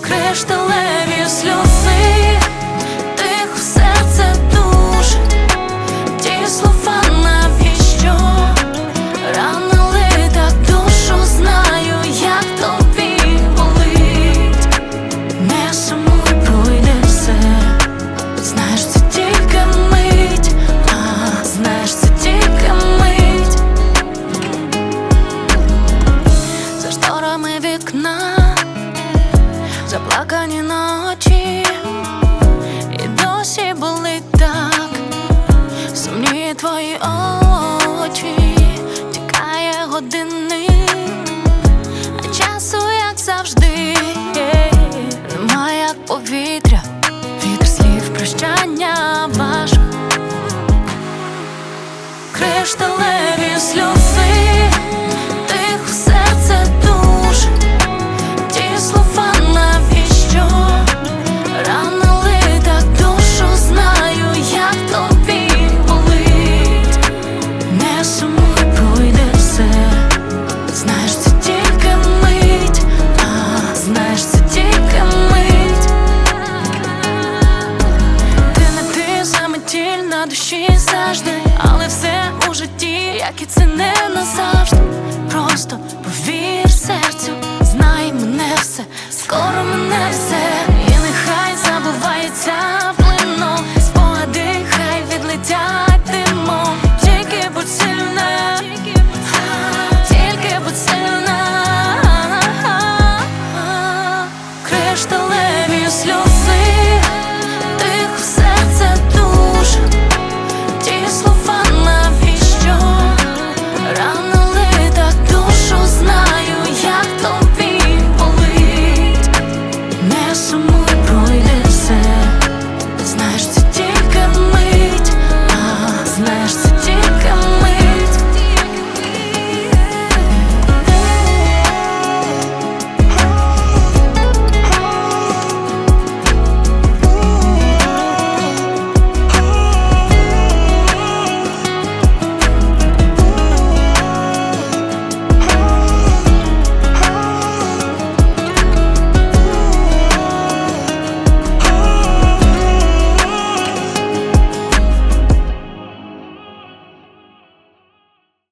кришталеві сльози, тихо серце душ, ті слова навіщо ранили так душу, знаю, як тобі болить. Не сумуй, пройде все, знаєш, це тільки мить, знаєш, це тільки мить. За шторами вікна заплакані ночі, і досі болить так, сумні твої очі. Тікає годинник, а часу, як завжди,